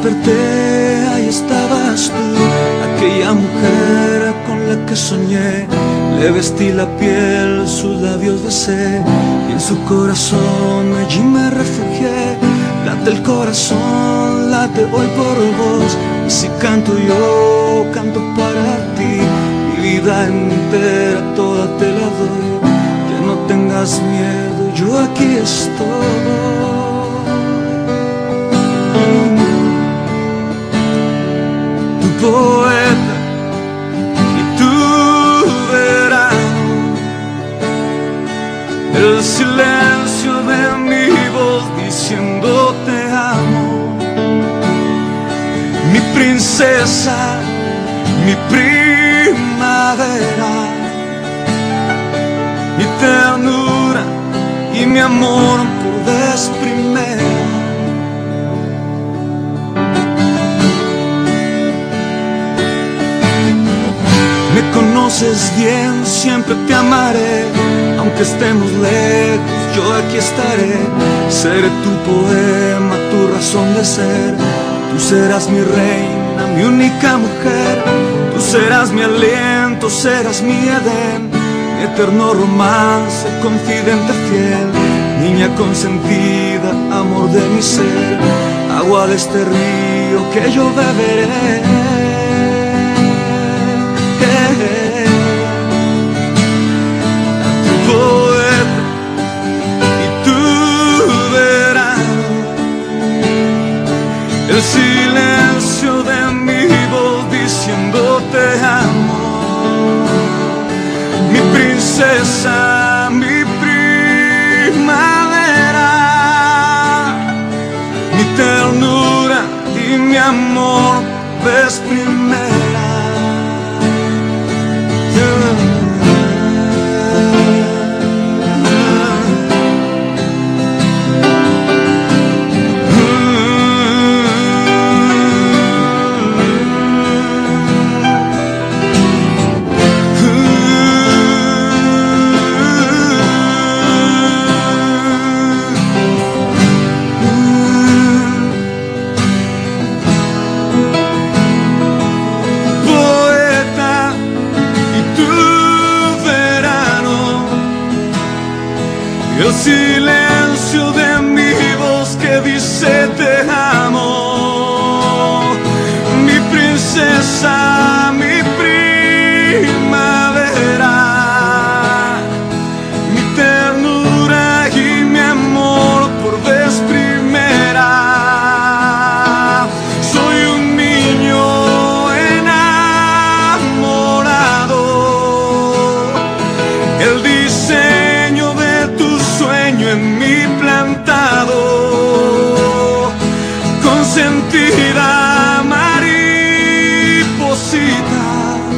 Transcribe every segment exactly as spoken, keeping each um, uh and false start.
desperté, ahí estabas tú, aquella mujer con la que soñé. Le vestí la piel, sus labios besé, y en su corazón allí me refugié. Late el corazón, late hoy por vos, y si canto yo, canto para ti. Mi vida entera, toda te la doy, que no tengas miedo, yo aquí estoy. Tu poeta y tu verano, el silencio de mi voz diciendo te amo. Mi princesa, mi primavera, mi ternura y mi amor por vez primera. Me conoces bien, siempre te amaré, aunque estemos lejos, yo aquí estaré. Seré tu poema, tu razón de ser. Tú serás mi reina, mi única mujer. Tú serás mi aliento, serás mi Edén, mi eterno romance, confidente fiel. Niña consentida, amor de mi ser, agua de este río que yo beberé. Tu poeta y tu verano, el silencio de mi voz diciendo te amo. Mi princesa, mi primavera, mi ternura y mi amor vez primera. El silencio de mi voz que dice te amo. Mi princesa, mi primavera, mi ternura y mi amor por vez primera. Soy un niño enamorado, el diseño en mi plantado, consentida mariposita,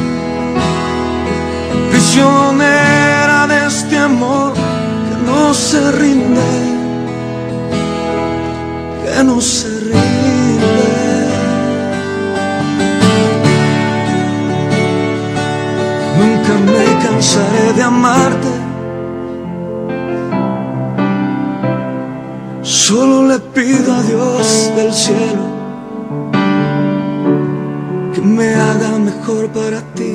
prisionera de este amor que no se rinde, que no se rinde. Nunca me cansaré de amarte, solo le pido a Dios del cielo que me haga mejor para ti.